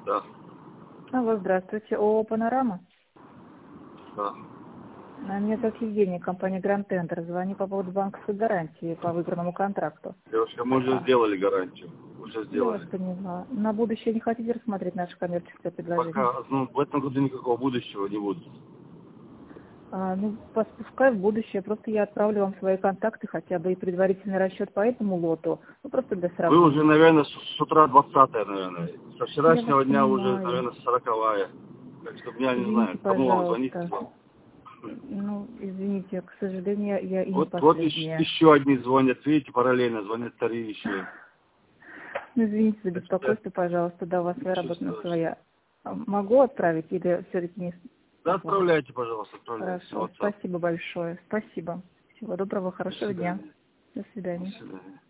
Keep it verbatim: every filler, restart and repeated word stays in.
Да. Алло, здравствуйте. ООО «Панорама». Да. А, Меня зовут Евгения, компания Grand Tender. Звоню по поводу банковской гарантии по выигранному контракту. Девушка, мы уже А, сделали гарантию. Уже Я вас сделали. поняла. На будущее не хотите рассмотреть наше коммерческое предложение? Пока, ну, в этом году никакого будущего не будет. А, ну, пос- пускай в будущее. Просто я отправлю вам свои контакты, хотя бы и предварительный расчет по этому лоту. Ну, просто для Вы сравнения. уже, наверное, с, с утра двадцатая, наверное. Со Я вас вчерашнего дня уже, понимаю. наверное, сороковая. Так что я не Извините, знаю, кому вам звонить. пожалуйста. Ну, извините, к сожалению, я и не Вот, вот еще, последняя. еще одни звонят, видите, параллельно звонят вторые еще. Ну, извините за Так что беспокойство, пожалуйста, да, у вас своя ничего работа на страшного. своя. А Могу отправить или все-таки не Да, с вами? отправляйте, пожалуйста, отправляйте на Хорошо, WhatsApp. спасибо большое. Спасибо. Всего доброго, До хорошего дня. свидания. До До свидания. свидания.